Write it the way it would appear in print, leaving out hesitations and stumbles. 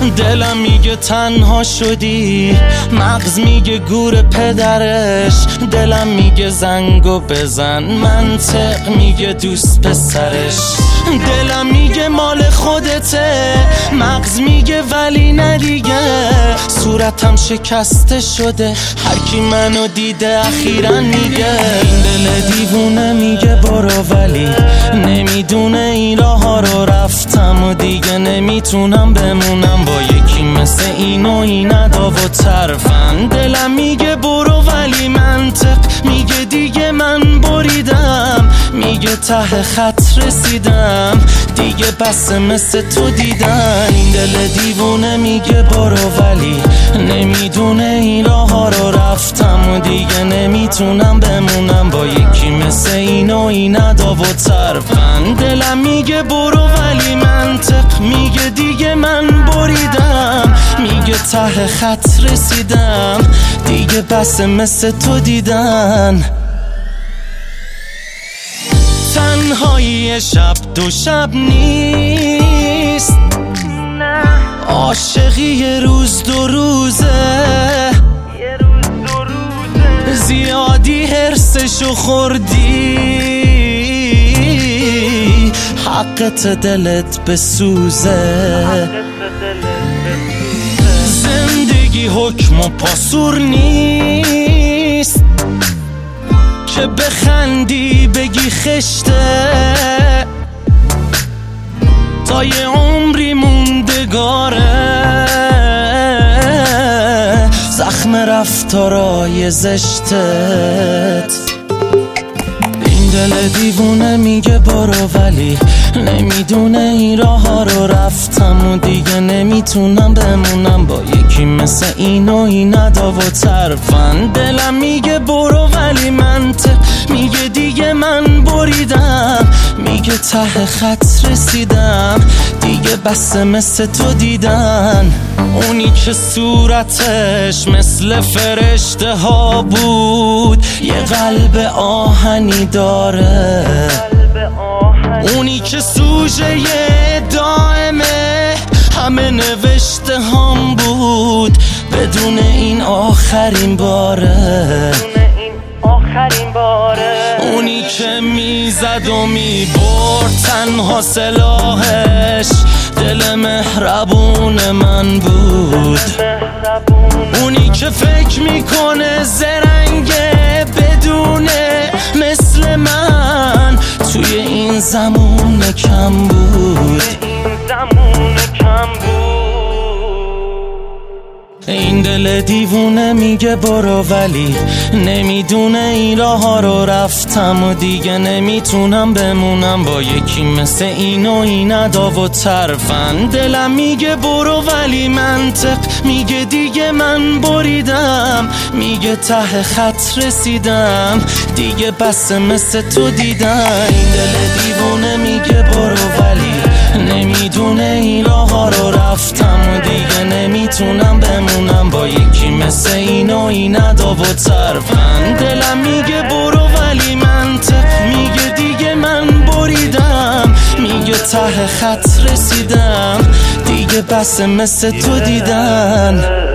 دلم میگه تنها شدی، مغز میگه گور پدرش، دلم میگه زنگو بزن، منطق میگه دوست پسرش. دلم میگه مال خودته، مغز میگه ولی نه دیگه، صورتم شکسته شده، هر کی منو دیده اخیراً میگه. این دل دیوونه میگه برو ولی نمیدونه این راه ها رو رفتم و دیگه نمیتونم بمونم با یکی مثل این و این ادا و طرفن. دلم میگه برو ولی منطق میگه دیگه من بریدم، میگه ته خط رسیدم، دیگه بس مثل تو دیدن. این دل دیوونه میگه برو ولی نمیدونه این راه ها رو رفتم و دیگه نمیتونم بمونم با یکی مثل این و این ادا و طرفن. دلم میگه برو ولی منطق میگه دیگه من بریدم، میگه ته خط رسیدم، دیگه بس مثل تو دیدن. تنهایی شب دو شب نیست، عاشقی یه روز دو روزه، زیادی حرسشو خوردی، حقت دلت بسوزه. زندگی حکم و پاسور نیست که بخندی بگی خشته، تا یه عمری موندگاره زخم رفتارای زشتت. این دل دیوونه میگه برو ولی نمیدونه این راه ها رو رفتم و دیگه نمیتونم بمونم با یکی مثل این و این ادا و طرفن. دلم میگه برو ولی منطق میگه دیگه من بریدم، میگه ته خط رسیدم، دیگه بس مثل تو دیدن. اونی که صورتش مثل فرشته ها بود، یه قلب آهنی داره، اونی که سوژه دائمه همه نوشته هم بود، بدون این آخرین باره. اونی که میزد و میبرد تنها سلاحش دل مهربون من بود، اونی که فکر میکنه زرنگه بدونه مثل من توی این زمان کم بود. این دل دیوونه میگه برو ولی نمیدونه این راه ها رو رفتم و دیگه نمیتونم بمونم با یکی مثل این و این ادا و طرفن. دلم میگه برو ولی منطق میگه دیگه من بریدم، میگه ته خط رسیدم، دیگه بس مثل تو دیدن. این دل دیوونه میگه برو ولی نمیدونه این راه ها رو رفتم و دیگه نمیتونم بمونم با یکی مثل این و این ادا و طرفن. دلم میگه برو ولی منطق میگه دیگه من بریدم، میگه ته خط رسیدم، دیگه بس مثل تو دیدن.